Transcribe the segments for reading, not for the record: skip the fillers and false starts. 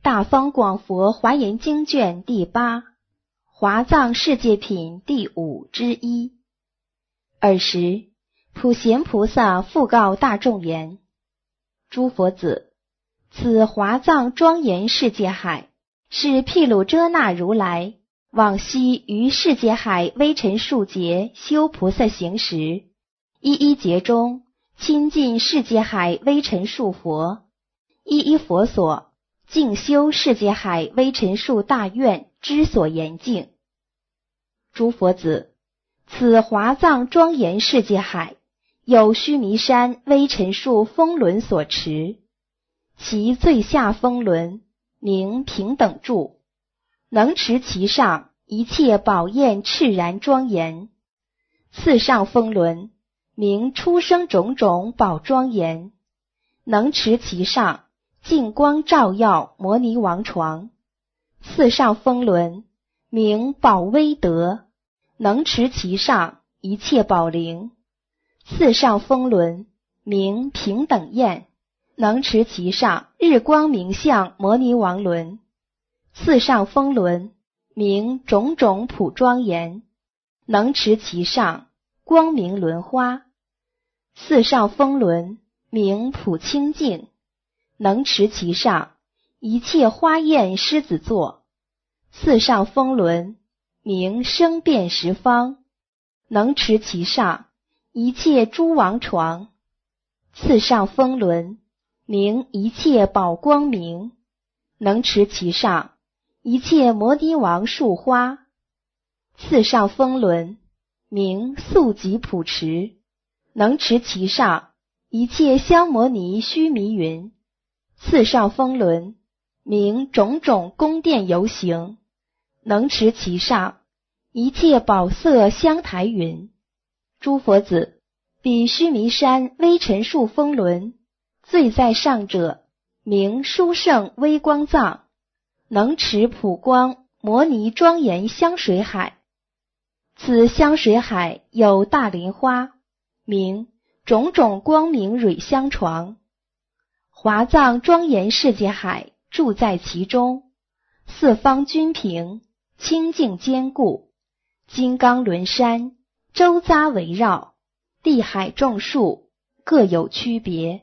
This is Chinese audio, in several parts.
大方广佛华严经卷第8，华藏世界品第5之一。尔时，普贤菩萨复告大众言：诸佛子，此华藏庄严世界海，是毗卢遮那如来往昔于世界海微尘数劫修菩萨行时，一一劫中亲近世界海微尘数佛，一一佛所净修世界海微尘数大愿之所严净。诸佛子，此华藏庄严世界海，有须弥山微尘数风轮所持，其最下风轮名平等柱，能持其上一切宝焰炽然庄严；次上风轮名出生种种宝庄严，能持其上净光照耀摩尼王床；次上风轮名宝威德，能持其上一切宝灵；次上风轮名平等焰，能持其上日光明相摩尼王轮；次上风轮名种种普庄严，能持其上光明轮花；次上风轮名普清净，能持其上一切花焰狮子座；次上风轮名生变十方，能持其上一切诸王床；次上风轮名一切宝光明，能持其上一切摩尼王树花；次上风轮名速疾普持，能持其上一切香摩尼须弥云；次上风轮名种种宫殿游行，能持其上一切宝色香台云。诸佛子，彼须弥山微尘数风轮最在上者名殊胜微光藏，能持普光摩尼庄严香水海。此香水海有大莲花，名种种光明蕊香床。华藏庄严世界海住在其中，四方均平，清净坚固，金刚轮山周匝围绕，地海众树各有区别。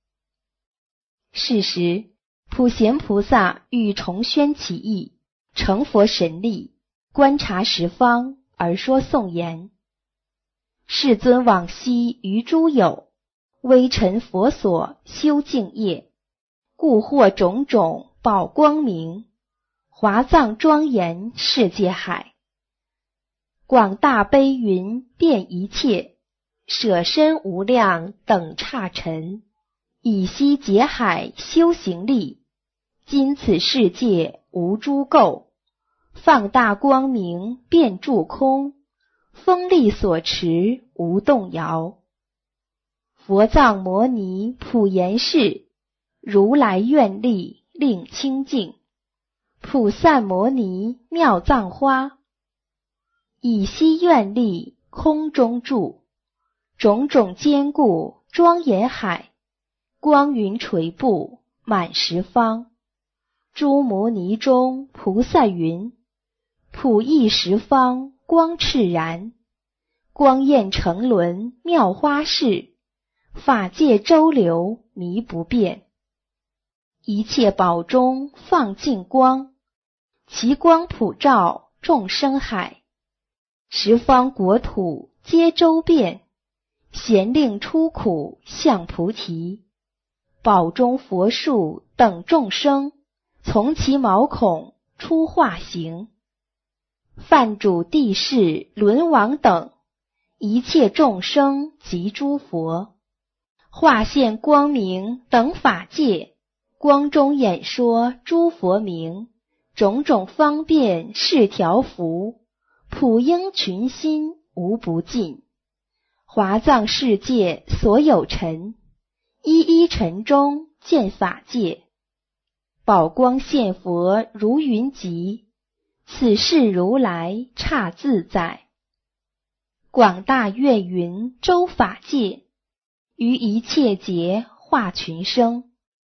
是时，普贤菩萨欲重宣其意，成佛神力，观察十方而说颂言：世尊往昔于诸有微尘佛所修净业，故获种种宝光明，华藏庄严世界海，广大悲云遍一切，舍身无量等刹尘，以息劫海修行力，今此世界无诸垢，放大光明遍诸空，风力所持无动摇。佛藏摩尼普严誓，如来愿力令清净，普散摩尼妙藏花，以息愿力空中住，种种坚固庄严海，光云垂布满十方，诸摩尼中菩萨云，普益十方光炽然，光焰成轮妙花式，法界周流迷不变。一切宝中放净光，其光普照众生海，十方国土皆周遍，咸令出苦向菩提，宝中佛树等众生，从其毛孔出化形，梵主帝释轮王等，一切众生及诸佛，化现光明等法界，光中演说诸佛名，种种方便是调伏，普应群心无不尽。华藏世界所有尘，一一尘中见法界，宝光现佛如云集，此世如来刹自在。广大愿云周法界，于一切劫化群生，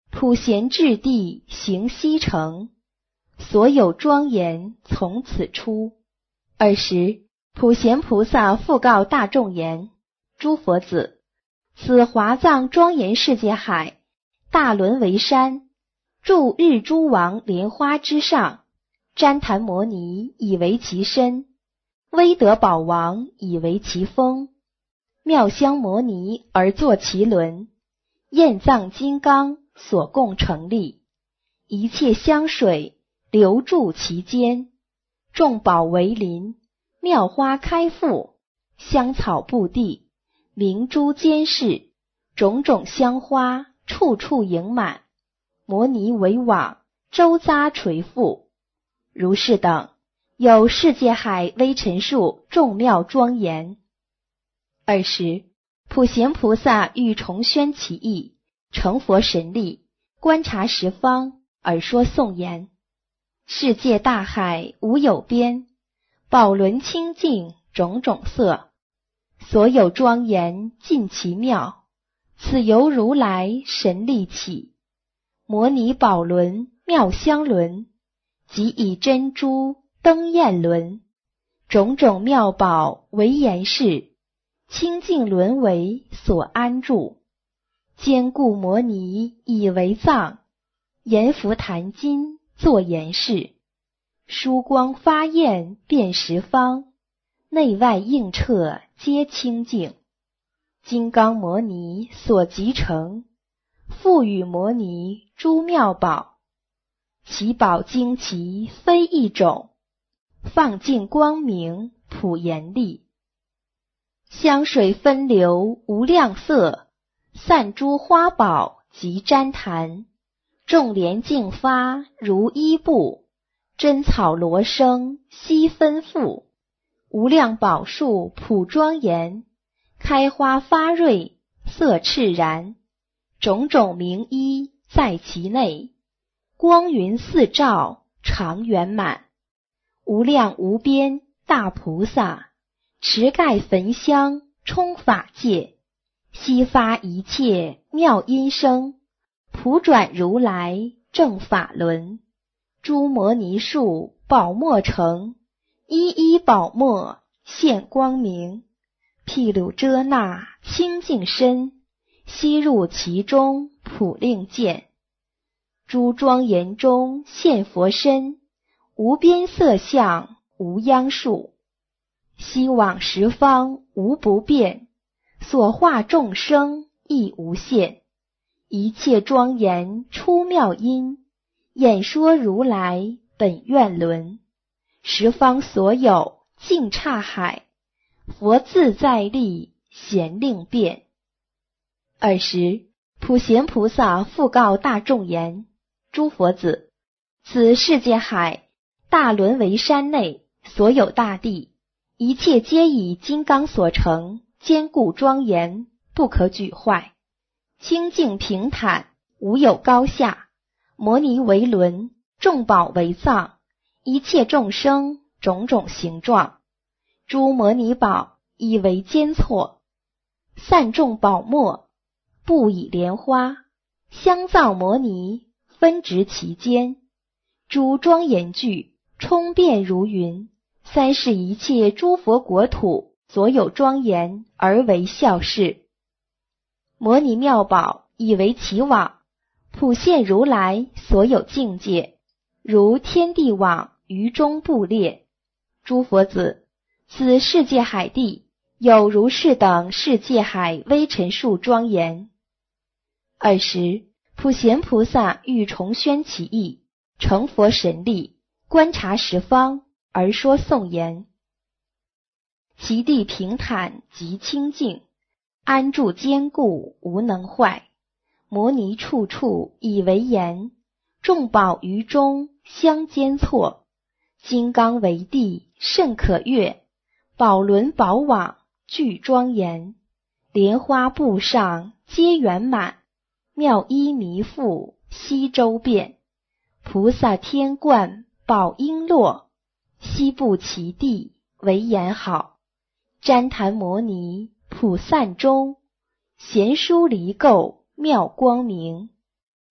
普贤至地行西城，所有庄严从此出。20普贤菩萨复告大众言：诸佛子，此华藏庄严世界海，大轮为山，住日诸王莲花之上，旃檀摩尼以为其身，威德宝王以为其峰，妙香摩尼而作其轮，焰藏金刚所共成立，一切香水流注其间，众宝为林，妙花开复，香草布地，明珠监视，种种香花处处盈满，摩尼为网，周匝垂覆。如是等，有世界海微尘数众妙庄严。20普贤菩萨欲重宣其意，成佛神力，观察十方，而说颂言：世界大海无有边，宝轮清净种种色，所有庄严尽其妙，此由如来神力起。摩尼宝轮妙香轮，即以珍珠灯焰轮，种种妙宝为严饰，清净轮为所安住，坚固摩尼以为藏，阎浮檀金作严饰，殊光发焰遍十方，内外映彻皆清净。金刚摩尼所集成，赋予摩尼诸妙宝，其宝精奇非一种，放尽光明普严丽。香水分流无量色，散诸花宝及旃檀，众莲竞发如衣布，真草罗生悉分付，无量宝树普庄严，开花发瑞色炽然，种种名衣在其内，光云四照常圆满。无量无边大菩萨，持盖焚香充法界，悉发一切妙音声，普转如来正法轮。诸摩尼树宝墨成，一一宝墨现光明，毗卢遮那清净身，悉入其中普令见。诸庄严中现佛身，无边色相无央数，悉往十方无不变，所化众生亦无限。一切庄严出妙音，演说如来本愿轮。十方所有净刹海，佛自在力咸令变。20普贤菩萨复告大众言：诸佛子，此世界海大轮为山内，所有大地，一切皆以金刚所成，坚固庄严，不可举坏，清净平坦，无有高下。摩尼为轮，众宝为藏，一切众生种种形状，诸摩尼宝以为坚错，散众宝墨，布以莲花，香藏摩尼分植其间，诸庄严具充遍如云，三世一切诸佛国土所有庄严而为孝事。摩尼妙宝以为其网，普现如来所有境界，如天地网于中布列。诸佛子，此世界海地有如是等世界海微尘数庄严。20普贤菩萨欲重宣其意，成佛神力，观察十方，而说颂言：其地平坦极清净，安住坚固无能坏，摩尼处处以为严，众宝于中相间错，金刚为地甚可悦，宝轮宝网具庄严，莲花布上皆圆满，妙衣弥覆悉周遍，菩萨天冠宝璎珞，悉布其地为严好。旃檀摩尼普散中，贤殊离垢妙光明，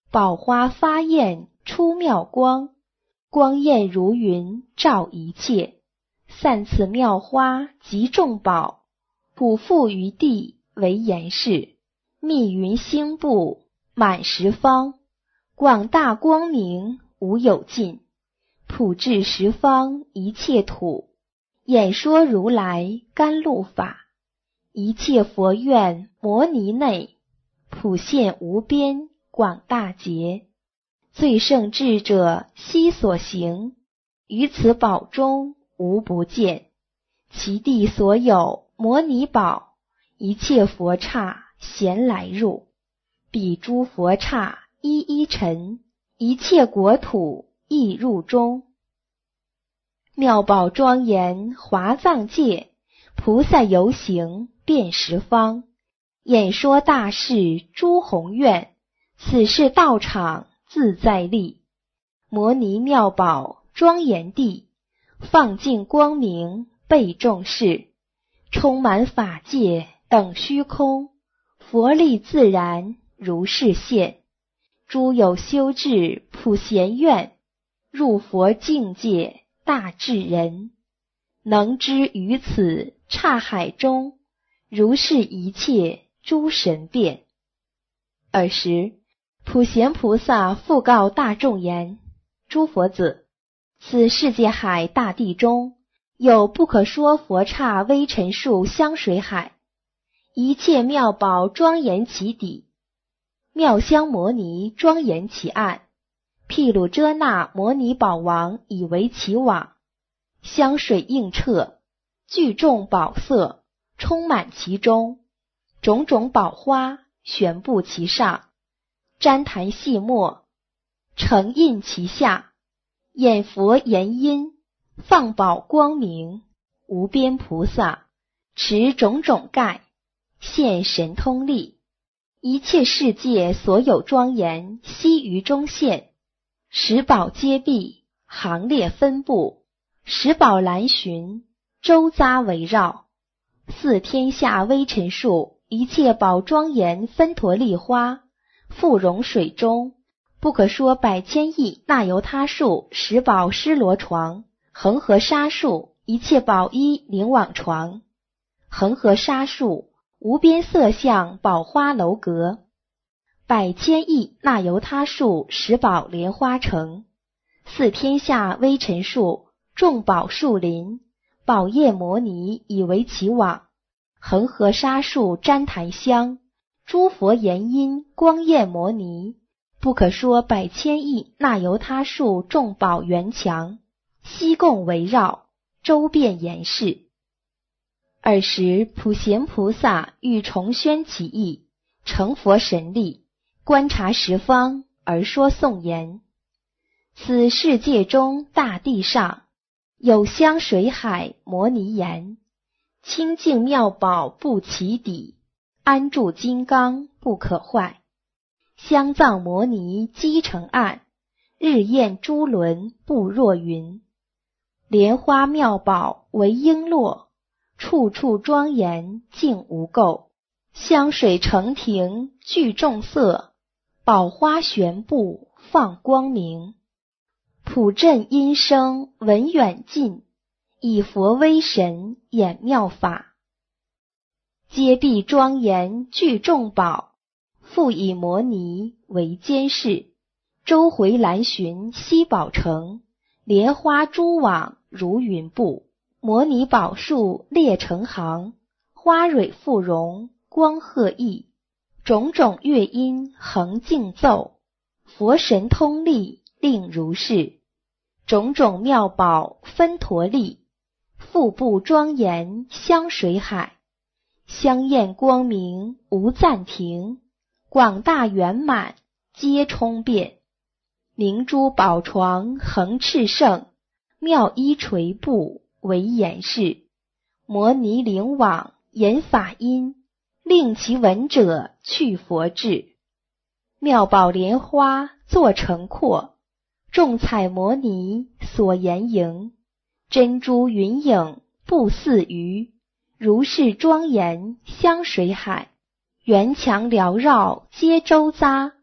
宝花发艳出妙光，光艳如云照一切，散此妙花集众宝，普覆于地为严饰，密云星布满十方，广大光明无有尽，普至十方一切土，演说如来甘露法，一切佛愿摩尼内，普现无边广大劫，最胜智者悉所行，于此宝中无不见，其地所有摩尼宝，一切佛刹咸来入，彼诸佛刹一一陈，一切国土亦入中。妙宝庄严华藏界，菩萨游行遍十方，演说大事诸宏愿，此是道场自在力。摩尼妙宝庄严地，放尽光明被众视，充满法界等虚空，佛力自然如是现。诸有修智普贤愿，入佛境界大智人，能知于此刹海中，如是一切诸神变。尔时普贤菩萨复告大众言：诸佛子，此世界海大地中，有不可说佛刹微尘数香水海，一切妙宝庄严其底，妙香摩尼庄严其岸，毗卢遮那摩尼宝王以为其网，香水映彻，聚众宝色充满其中，种种宝花悬布其上，旃檀细末成印其下，演佛言音，放宝光明，无边菩萨持种种盖，现神通力，一切世界所有庄严悉于中现，十宝皆毕，行列分布，十宝栏巡，周匝围绕，四天下微尘数一切宝庄严分陀利花，复融水中，不可说百千亿那由他数十宝施罗床，恒河沙数一切宝衣灵网床，恒河沙数无边色相宝花楼阁，百千亿那由他数十宝莲花城，四天下微尘数众宝树林，宝叶摩尼以为其网，恒河沙数旃檀香，诸佛言音光焰摩尼，不可说百千亿那由他数众宝圆墙，悉共围绕，周遍严饰。尔时普贤菩萨欲重宣其意，成佛神力，观察十方而说颂言：此世界中大地上，有香水海摩尼岩，清净妙宝不其底，安住金刚不可坏，香藏摩尼积成岸，日焰珠轮不若云，莲花妙宝为璎珞，处处庄严净无垢，香水成庭聚众色，宝花悬布放光明，普振音声闻远近，以佛威神演妙法，皆毕庄严聚众宝，复以摩尼为监视，周回栏巡悉宝城，莲花珠网如云布，摩尼宝树列成行，花蕊复荣光赫熠，种种乐音恒竞奏，佛神通力令如是，种种妙宝分陀利，腹部庄严香水海，香艳光明无暂停，广大圆满皆充遍，明珠宝床恒炽盛，妙衣垂布为严饰，摩尼灵网言法音，令其闻者去佛智，妙宝莲花作成廓，众彩摩尼所言迎，珍珠云影不似鱼，如是庄严香水海，圆墙缭绕皆周匝，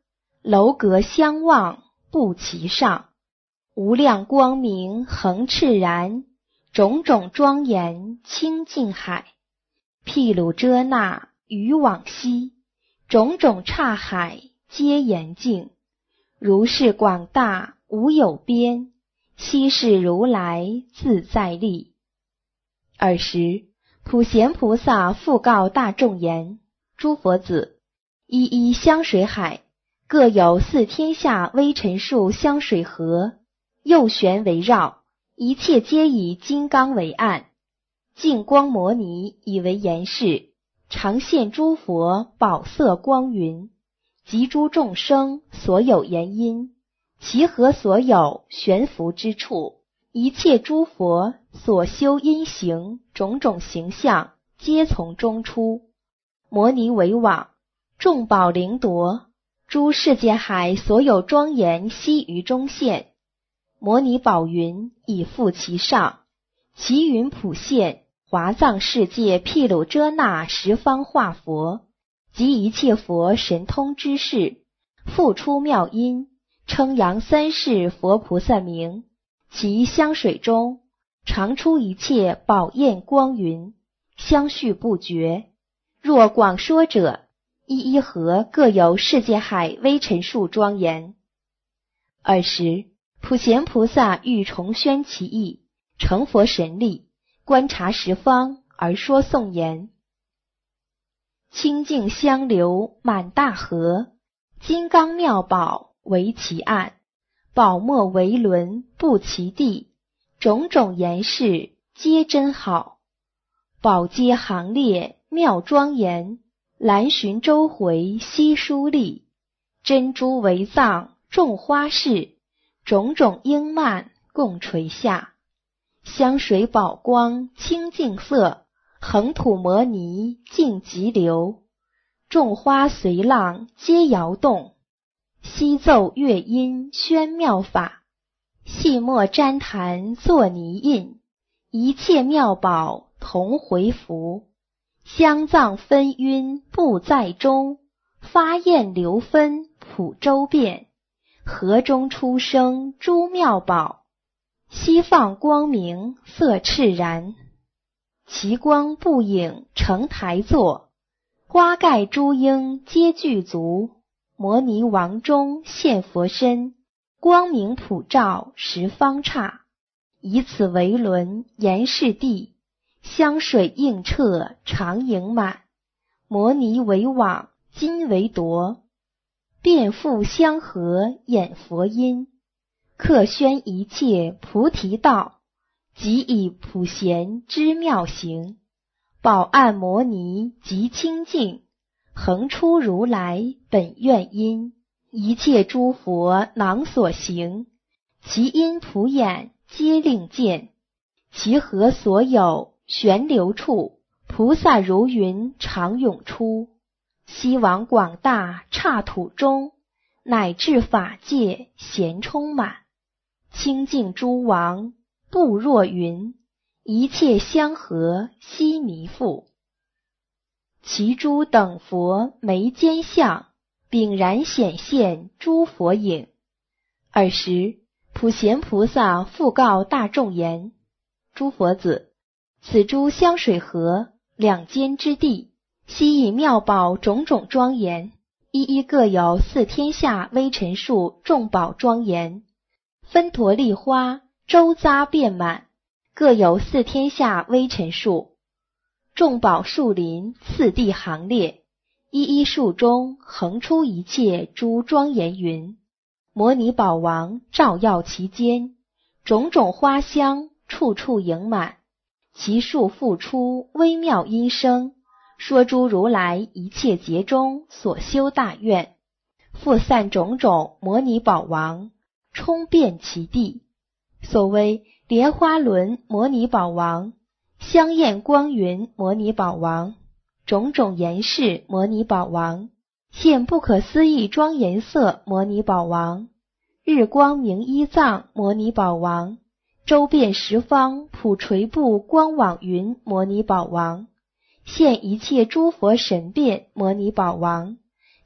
楼阁相望不其上，无量光明恒炽然，种种庄严清净海。毗卢遮那于往昔，种种刹海皆严净。如是广大无有边，悉是如来自在力。尔时，普贤菩萨复告大众言：诸佛子，一一香水海，各有四天下微尘数香水河，右旋围绕，一切皆以金刚为岸。净光摩尼以为严饰，常现诸佛宝色光云，及诸众生所有言音，其何所有悬浮之处，一切诸佛所修因行种种形象，皆从中出。摩尼为网，众宝灵夺，诸世界海所有庄严悉于中现。摩尼宝云已覆其上，其云普现，华藏世界毗卢遮那十方化佛，及一切佛神通之事，复出妙音，称扬三世佛菩萨名。其香水中常出一切宝焰光云，相续不绝。若广说者，一一河各有世界海微尘数庄严。尔时，普贤菩萨欲重宣其意，成佛神力，观察十方而说颂言：清净香流满大河，金刚妙宝为其岸，宝墨为轮布其地，种种严饰皆真好。宝阶行列妙庄严，蓝寻周回悉殊丽，珍珠为藏众花饰，种种璎珞共垂下。香水宝光清净色，横吐摩尼净急流，众花随浪皆摇动，悉奏乐音宣妙法，细末旃檀作泥印，一切妙宝同回拂。香藏分晕不在中，发焰流分普周遍，河中出生诸妙宝，悉放光明色炽然。其光不影成台座，花盖诸缨皆具足。摩尼王中现佛身，光明普照十方刹。以此为轮严饰地，香水映彻常盈满。摩尼为网金为铎，遍覆香河演佛音，客宣一切菩提道，即以普贤之妙行。宝岸摩尼极清净，恒出如来本愿因，一切诸佛囊所行，其因普眼皆令见。其何所有旋流处，菩萨如云常涌出。悉往广大刹土中，乃至法界咸充满。清净诸王不若云，一切香河悉弥覆。其诸等佛眉间相，炳然显现诸佛影。尔时，普贤菩萨复告大众言：诸佛子，此诸香水河两间之地，悉以妙宝种种庄严，一一各有四天下微尘数众宝庄严，分陀利花周匝遍满，各有四天下微尘数。众宝树林次第行列，一一树中横出一切诸庄严云。摩尼宝王照耀其间，种种花香处处盈满，其树复出微妙音声，说诸如来一切劫中所修大愿，复散种种摩尼宝王，充遍其地。所谓莲花轮摩尼宝王，香焰光云摩尼宝王，种种严饰摩尼宝王，现不可思议庄严色摩尼宝王，日光明依藏摩尼宝王，周遍十方普垂布光网云摩尼宝王，现一切诸佛神变摩尼宝王，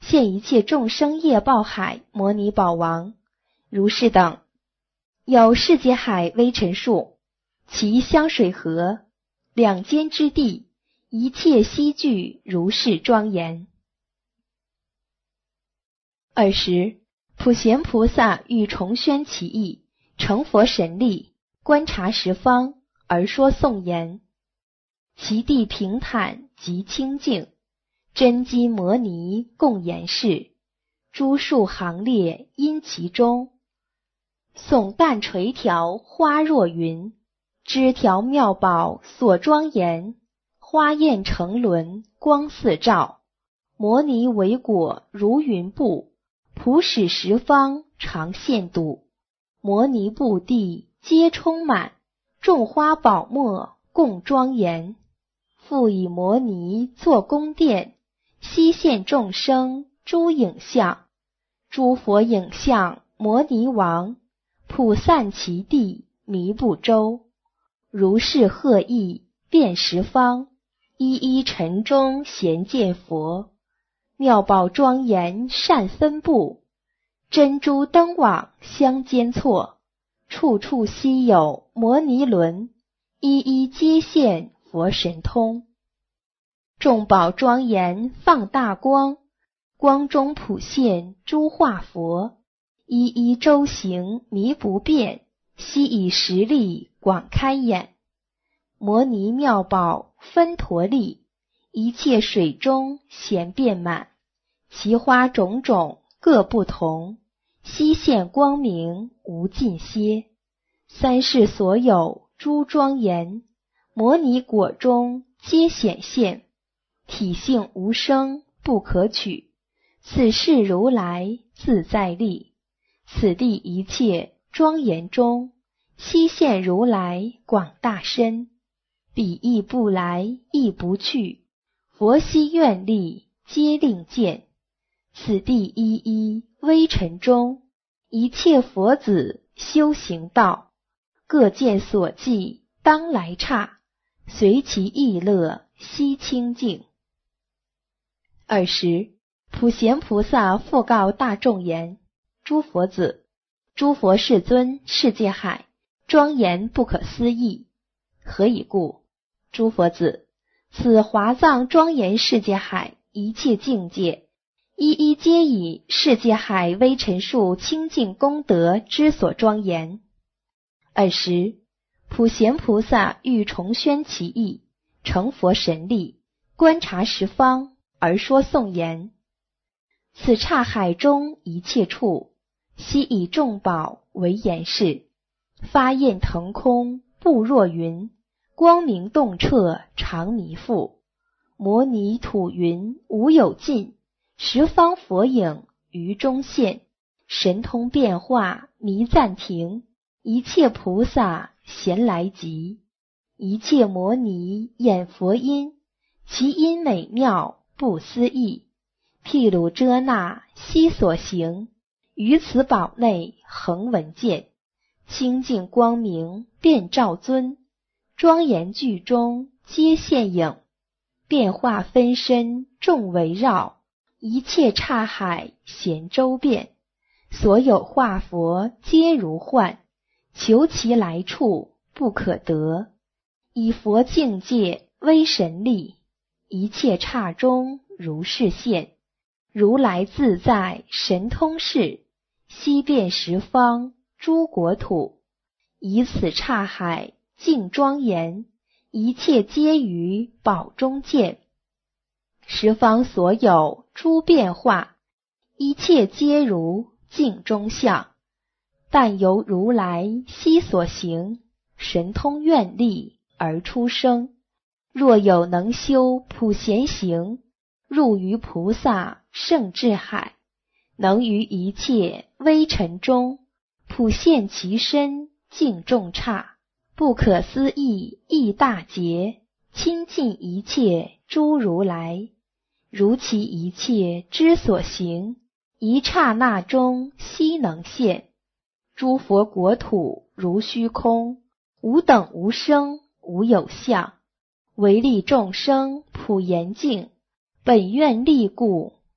现一切众生业报海摩尼宝王，如是等。有世界海微尘数，其香水河，两间之地，一切悉具如是庄严。20普贤菩萨欲重宣其意，成佛神力，观察十方，而说颂言。其地平坦极清净，真金摩尼共言事，诸树行列因其中，耸淡垂条花若云，枝条妙宝所庄严，花焰成轮光四照，摩尼为果如云布，普使十方常现度，摩尼布地皆充满，众花宝墨共庄严，复以摩尼作宫殿，悉现众生诸影像，诸佛影像摩尼王，普散其地弥不周，如是贺意遍十方，一一尘中咸见佛，妙宝庄严善分布，珍珠灯网相间错，处处悉有摩尼轮，一一皆现佛神通。众宝庄严放大光，光中普现诸化佛，一一周行迷不变，悉以实力广开眼。摩尼妙宝分陀利，一切水中咸遍满，其花种种各不同，悉现光明无尽歇。三世所有诸庄严，摩尼果中皆显现，体性无生不可取，此是如来自在力。此地一切庄严中，悉现如来广大身，彼亦不来亦不去，佛悉愿力皆令见。此地一一微尘中，一切佛子修行道，各见所记当来刹，随其意乐悉清净。20普贤菩萨复告大众言：诸佛子，诸佛世尊世界海庄严不可思议。何以故？诸佛子，此华藏庄严世界海一切境界，一一皆以世界海微尘数清净功德之所庄严。20普贤菩萨欲重宣其意，成佛神力，观察十方，而说颂言。此刹海中一切处，悉以众宝为言饰，发焰腾空布若云，光明洞彻常弥覆，摩尼土云无有尽，十方佛影于中现，神通变化弥暂停，一切菩萨咸来集，一切摩尼演佛音，其音美妙不思议，毗卢遮那悉所行，于此宝内恒闻见，清净光明遍照尊，庄严具中皆现影，变化分身众围绕，一切刹海咸周遍，所有化佛皆如幻，求其来处不可得，以佛境界威神力，一切刹中如是现，如来自在神通事，悉遍十方诸国土，以此刹海净庄严，一切皆于宝中见，十方所有诸变化，一切皆如镜中像，但由如来悉所行，神通愿力而出生。若有能修普贤行，入于菩萨圣智海，能于一切微尘中，普现其身净众刹，不可思议义大劫，亲近一切诸如来，如其一切之所行，一刹那中悉能现。诸佛国土如虚空，无等无生无有相，唯利众生普严净，本愿力故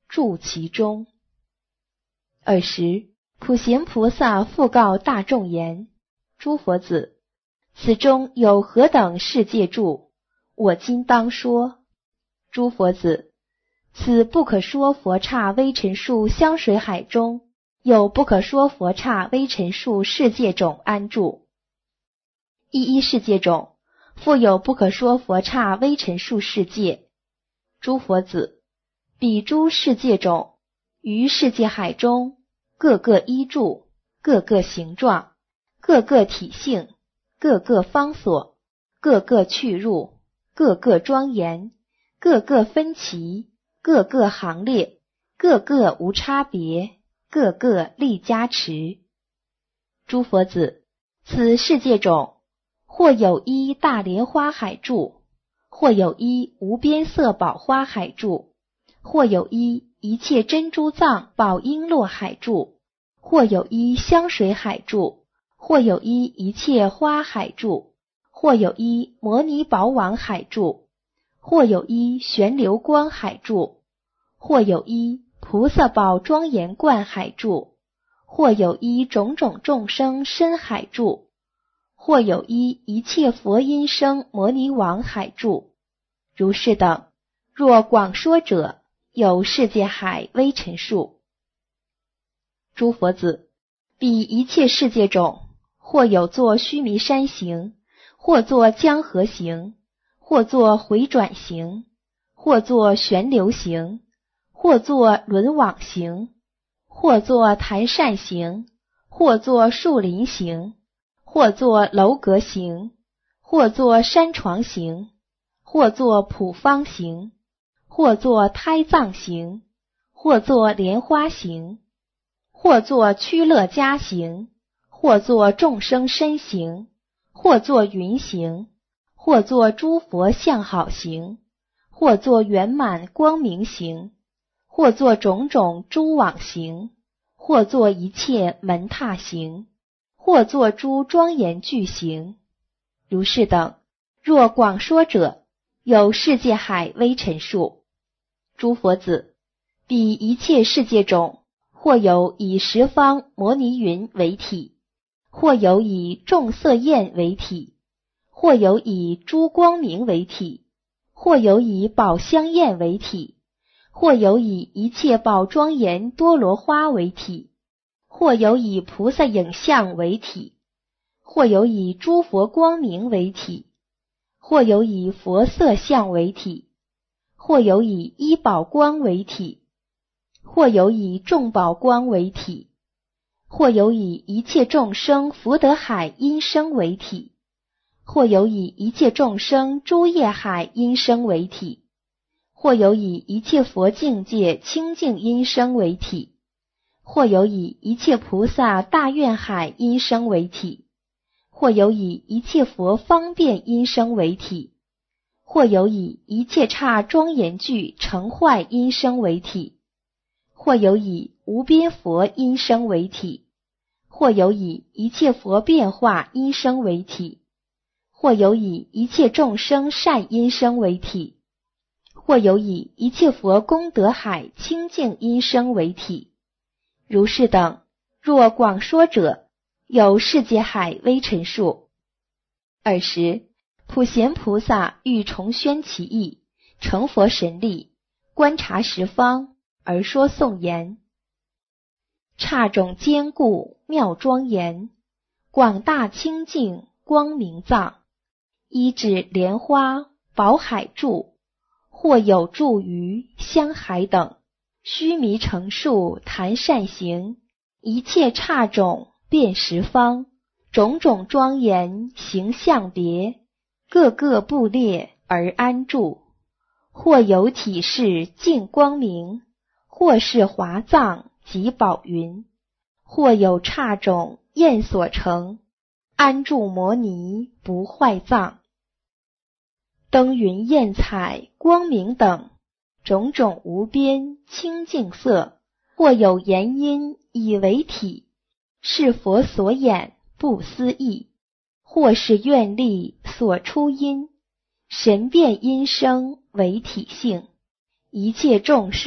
住其中。尔时，普贤菩萨复告大众言：诸佛子，此中有何等世界住？我今当说。诸佛子，此不可说佛刹微尘数香水海中，有不可说佛刹微尘数世界种安住。一世界种，复有不可说佛刹微尘数世界。诸佛子，彼诸世界种，于世界海中，各个依住，各个形状，各个体性，各个方所，各个去入，各个庄严，各个分歧，各个行列，各个无差别，各个力加持。诸佛子，此世界种，或有一大莲花海住，或有一无边色宝花海住，或有一切珍珠藏宝璎珞海住，或有一香水海住，或有一切花海住，或有一摩尼宝网海住，或有一旋流光海住，或有一菩萨宝庄严观海住，或有一种种众生身海住，或有一切佛音声摩尼王海住。如是等，若广说者，有世界海微尘数。诸佛子，彼一切世界种，或有作须弥山行，或作江河行，或作回转行，或作旋流行，或作轮网行，或作檀扇行，或作树林行，或作楼阁行，或作山床行，或作普方行，或作胎藏行，或作莲花行，或作趋乐家行，或作众生身行，或作云行，或作诸佛相好行，或作圆满光明行，或作种种诸网行，或作一切门踏行，或作诸庄严具行。如是等，若广说者，有世界海微尘数。诸佛子，彼一切世界种，或有以十方摩尼云为体，或有以众色焰为体，或有以诸光明为体，或有以宝香焰为体，或有以一切宝庄严多罗花为体，或有以菩萨影像为体，或有以诸佛光明为体，或有以佛色相为体，或有以一宝光为体，或有以众宝光为体，或有以一切众生福德海音声为体，或有以一切众生诸业海音声为体，或有以一切佛境界清净音声为体，或有以一切菩萨大愿海音声为体，或有以一切佛方便音声为体，或有以一切刹庄严具成坏音声为体，或有以无边佛音声为体，或有以一切佛变化音声为体，或有以一切众生善音声为体，或有以一切佛功德海清净音声为体。如是等，若广说者，有世界海微尘数。尔时，普贤菩萨欲重宣其意，成佛神力，观察十方，而说颂言：刹种坚固，妙庄严，广大清净，光明藏，依止莲花，宝海柱，或有住于香海等，须弥成数，檀扇行，一切刹种遍十方，种种庄严形象别，各个部列而安住，或有体式净光明，或是华藏及宝云，或有刹种焰所成，安住摩尼不坏藏，灯云焰彩光明等，种种无边清净色，或有言音以为体，是佛所演不思议，或是愿力所出音，神变音声为体性，一切众生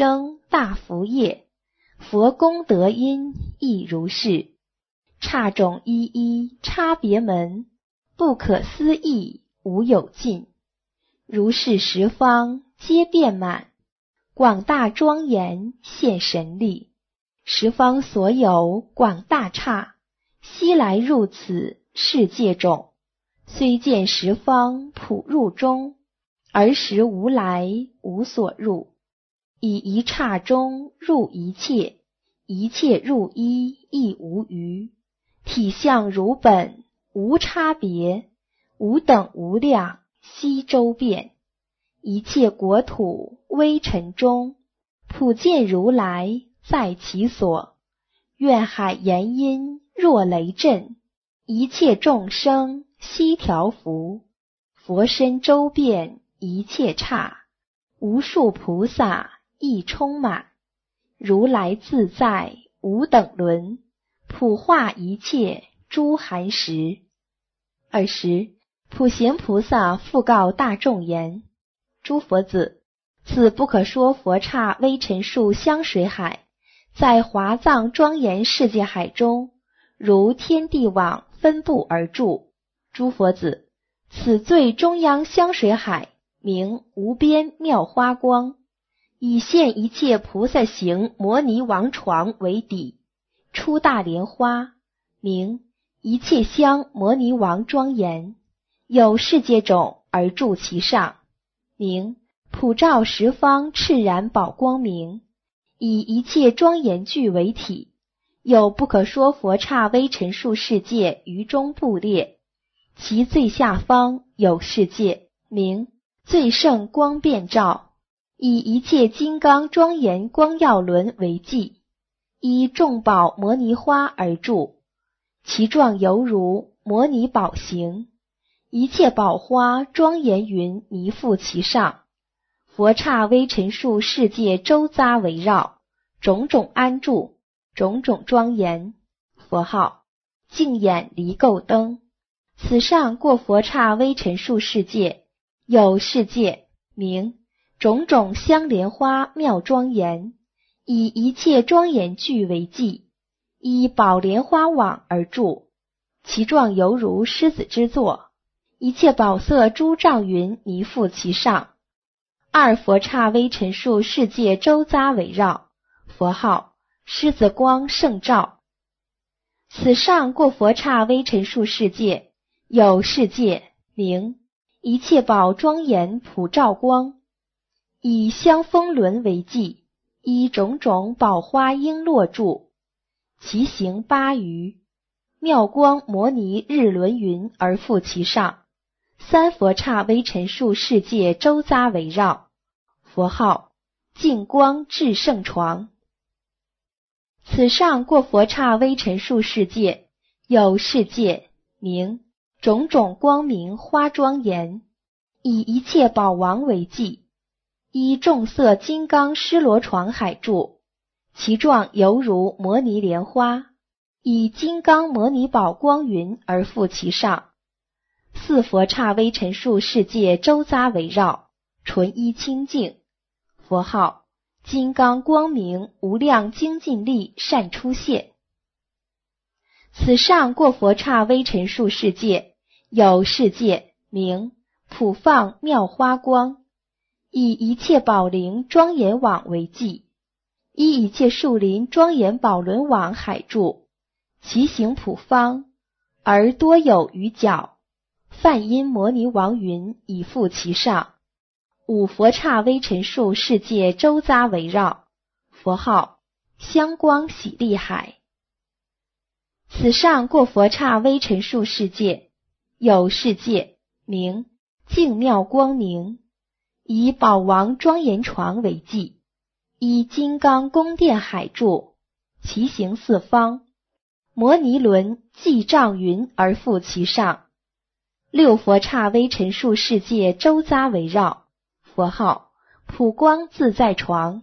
大福业，佛功德因亦如是。刹种一一差别门，不可思议无有尽。如是十方皆遍满，广大庄严现神力。十方所有广大刹，悉来入此世界种。虽见十方普入中，而实无来无所入。以一刹中入一切，一切入一亦无余。体相如本，无差别，无等无量，悉周遍。一切国土微尘中，普见如来在其所。愿海言音若雷震，一切众生悉调伏。佛身周遍一切刹，无数菩萨亦充满。如来自在无等伦，普化一切诸含识。20普贤菩萨复告大众言：诸佛子，此不可说佛刹微尘数香水海，在华藏庄严世界海中，如天地网分布而住。诸佛子，此最中央香水海，名无边妙花光，以现一切菩萨行摩尼王床为底，出大莲花，名一切香摩尼王庄严，有世界种而住其上，名普照十方炽然宝光明，以一切庄严具为体，有不可说佛刹微尘数世界于中布列，其最下方有世界，名最胜光遍照，以一切金刚庄严光耀轮为际，依众宝摩尼花而住，其状犹如摩尼宝形，一切宝花庄严云弥覆其上。佛刹微尘数世界周匝围绕，种种安住，种种庄严。佛号净眼离垢灯。此上过佛刹微尘数世界，有世界，名种种香莲花妙庄严，以一切庄严具为际，依宝莲花网而住，其状犹如狮子之座，一切宝色诸障云弥覆其上。二佛刹微尘数世界周匝围绕，佛号狮子光胜照。此上过佛刹微尘数世界，有世界，名一切宝庄严普照光，以香风轮为际，依种种宝花璎珞住，其形8余，妙光摩尼日轮云而覆其上。三佛刹微尘数世界周匝围绕，佛号净光至圣床。此上过佛刹微尘数世界，有世界，名种种光明花庄严，以一切宝王为际，依众色金刚狮罗床海住，其状犹如摩尼莲花，以金刚摩尼宝光云而覆其上。四佛刹微尘数世界周匝围绕，纯一清净。佛号金刚光明无量精进力善出现。此上过佛刹微尘数世界，有世界，名普放妙花光，以一切宝林庄严网为际，依一切树林庄严宝轮网海住，其形普方，而多有余角，梵音摩尼王云以覆其上。五佛刹微尘数世界周匝围绕，佛号香光喜利海。此上过佛刹微尘数世界，有世界，名净妙光明，以宝王庄严床为际，依金刚宫殿海住，其形四方，摩尼轮髻障云而覆其上。六佛刹微尘数世界周匝围绕，佛号普光自在床。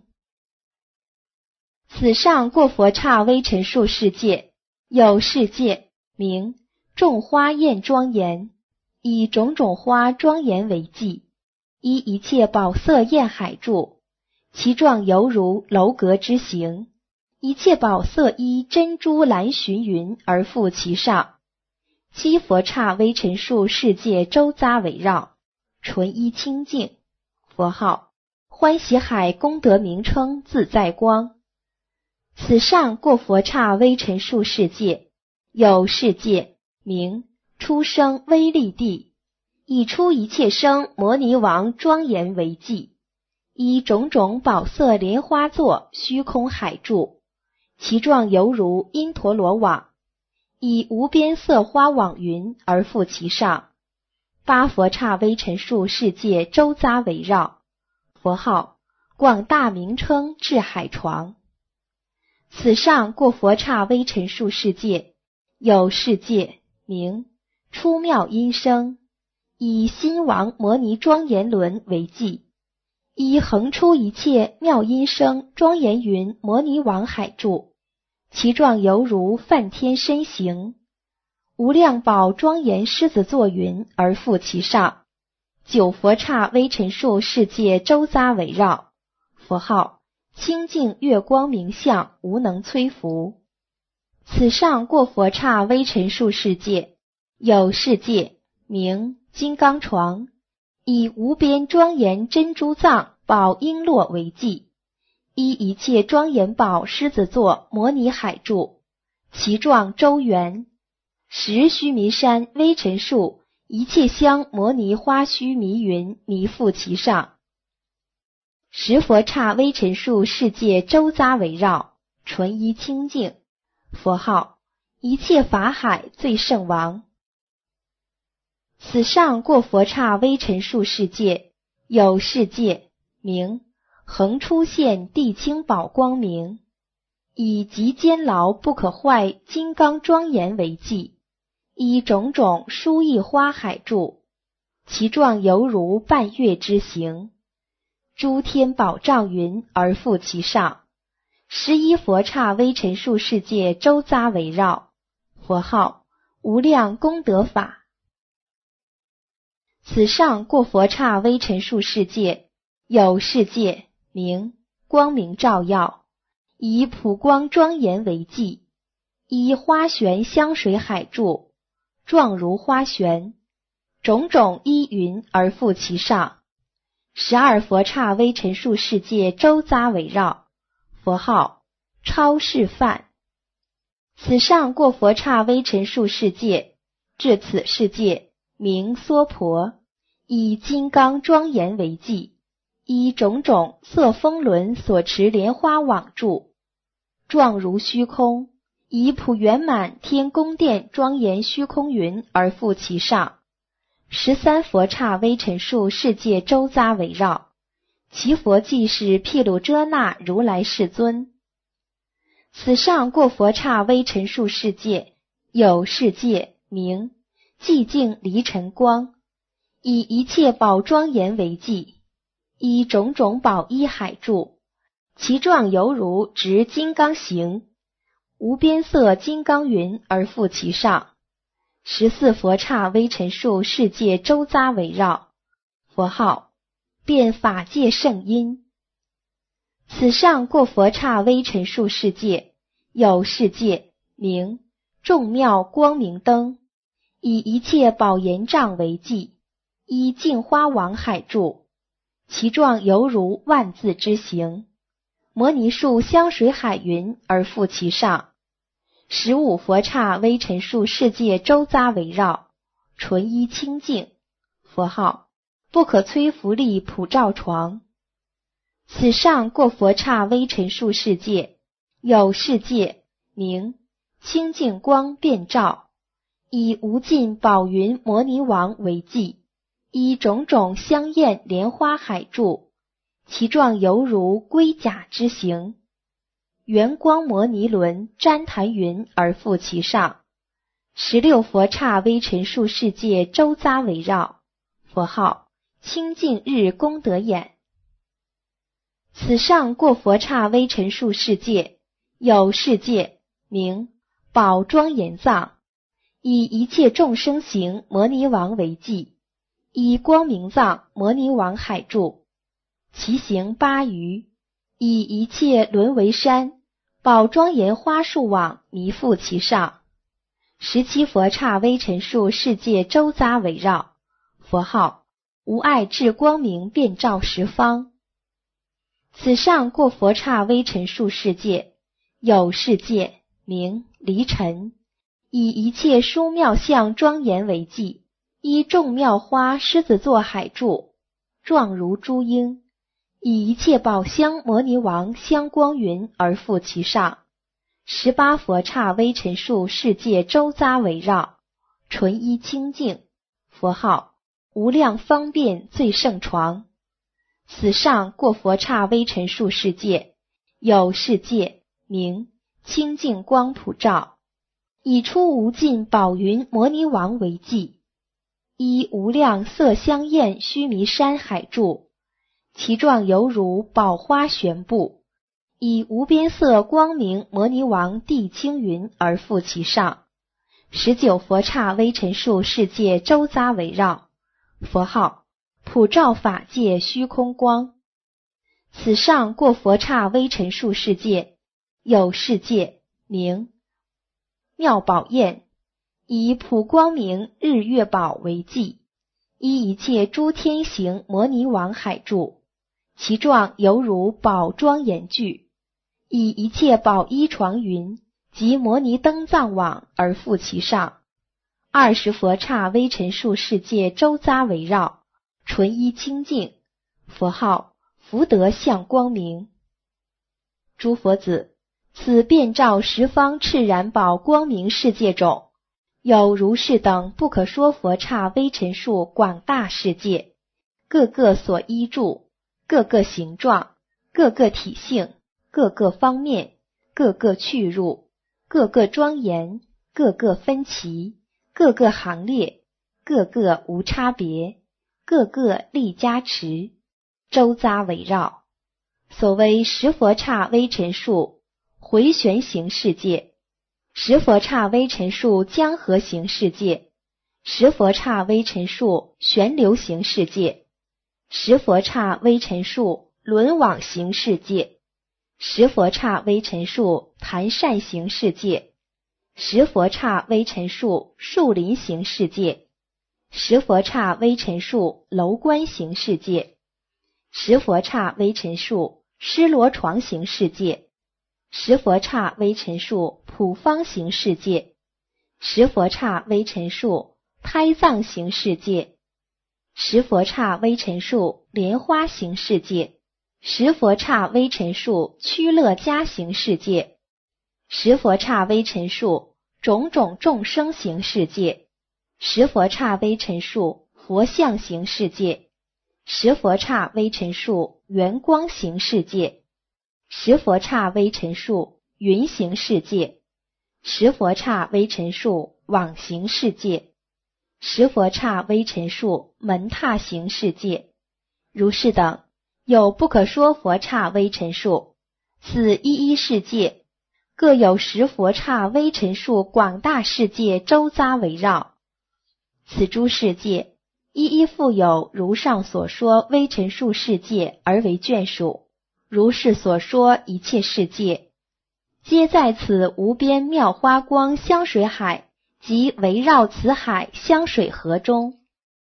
此上过佛刹微尘数世界，有世界，名众花艳庄严，以种种花庄严为际，依一切宝色焰海住， 其状犹如楼阁之形，一切宝色依珍珠蓝寻云而覆其上。七佛刹微尘数世界周匝围绕，纯一清净。佛号欢喜海功德名称自在光。此上过佛刹微尘数世界，有世界名出生威力地，以出一切生摩尼王庄严为记，依种种宝色莲花座虚空海柱，其状犹如因陀罗网，以无边色花网云而覆其上。八佛刹微尘数世界周匝围绕，佛号广大名称至海床。此上过佛刹微尘数世界，有世界名出妙音声，以心王摩尼庄严轮为记，依横出一切妙音声庄严云摩尼王海柱，其状犹如梵天身形，无量宝庄严狮子座云而覆其上。九佛刹微尘数世界周匝围绕，佛号清净月光明相无能摧伏。此上过佛刹微尘数世界，有世界名金刚床，以无边庄严珍珠藏宝璎珞为记，依一切庄严宝狮子座摩尼海柱，其状周圆。十须弥山微尘数一切香摩尼花须弥云弥覆其上。十佛刹微尘数世界周匝围绕，纯一清净。佛号一切法海最胜王。此上过佛刹微尘数世界，有世界名恒出现地清宝光明，以极坚牢不可坏金刚庄严为记，依种种殊异花海柱，其状犹如半月之形，诸天宝障云而覆其上。11佛刹微尘数世界周匝围绕，佛号无量功德法。此上过佛刹微尘数世界，有世界名光明照耀，以普光庄严为记，依花旋香水海柱，状如花旋，种种依云而覆其上。12佛刹微尘数世界周匝围绕，佛号超世梵。此上过佛刹微尘数世界，至此世界名娑婆，以金刚庄严为记，依种种色风轮所持莲花网柱，状如虚空，以普圆满天宫殿庄严虚空云而覆其上。13佛刹微尘数世界周匝围绕，其佛即是毗卢遮那如来世尊。此上过佛刹微尘数世界，有世界名寂静离尘光，以一切宝庄严为记，依种种宝衣海柱，其状犹如执金刚形，无边色金刚云而覆其上。14佛刹微尘数世界周匝围绕，佛号遍法界圣音。此上过佛刹微尘数世界，有世界名众妙光明灯，以一切宝严障为记，依净花王海柱，其状犹如万字之形，摩尼树香水海云而覆其上。15佛刹微尘数世界周匝围绕，纯一清净。佛号不可摧伏力普照床。此上过佛刹微尘数世界，有世界名清净光遍照，以无尽宝云摩尼王为记，依种种香艳莲花海柱，其状犹如龟甲之形，圆光摩尼轮旃檀云而覆其上。16佛刹微尘数世界周匝围绕，佛号清净日功德眼。此上过佛刹微尘数世界，有世界名宝庄严藏，以一切众生行摩尼王为记，以光明藏摩尼王海柱，其形8余， 以一切轮为山，宝庄严花树网弥覆其上。17佛刹微尘数世界周匝围绕，佛号无碍智光明遍照十方。此上过佛刹微尘数世界，有世界名离尘，以一切殊妙相庄严为记，依众妙花狮子座海柱，状如朱鹰，以一切宝香摩尼王香光云而覆其上。18佛刹微尘数世界周匝围绕，纯一清净，佛号无量方便最胜床。此上过佛刹微尘数世界，有世界名清净光普照，以出无尽宝云摩尼王为记，依无量色香焰须弥山海柱，其状犹如宝花悬布，以无边色光明摩尼王地青云而覆其上。19佛刹微尘数世界周匝围绕，佛号普照法界虚空光。此上过佛刹微尘数世界，有世界名妙宝焰，以普光明日月宝为记，依一切诸天行摩尼王海柱，其状犹如宝庄严具，以一切宝衣床云及摩尼灯藏网而覆其上。20佛刹微尘数世界周匝围绕，纯一清净，佛号福德相光明。诸佛子，此遍照十方赤然宝光明世界中，有如是等不可说佛刹微尘数广大世界，各个所依住，各个形状，各个体性，各个方面，各个去入，各个庄严，各个分歧，各个行列，各个无差别，各个力加持，周匝围绕。所谓10佛刹微尘数回旋形世界，10佛刹微尘数江河形世界，10佛刹微尘数旋流形世界，10佛刹微尘数轮网形世界，10佛刹微尘数盘扇形世界，10佛刹微尘数树林形世界，10佛刹微尘数楼观形世界，10佛刹微尘数尸罗床形世界，10佛刹微尘数普方形世界，10佛刹微尘数胎藏形世界，10佛刹微尘数莲花形世界，10佛刹微尘数趋乐家形世界，10佛刹微尘数种种众生形世界，10佛刹微尘数佛像形世界，10佛刹微尘数圆光形世界，10佛刹微尘数云形世界，10佛刹微尘数网形世界，10佛刹微尘数门踏形世界，如是等有不可说佛刹微尘数。此一一世界各有10佛刹微尘数广大世界周匝围绕。此诸世界一一复有如上所说微尘数世界而为眷属，如是所说一切世界皆在此无边妙花光香水海及围绕此海香水河中。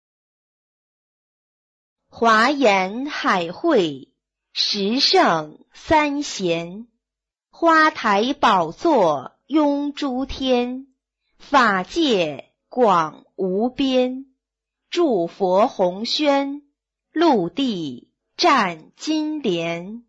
华严海会十圣三贤，花台宝座拥诸天，法界广无边，诸佛弘宣，陆地占金莲。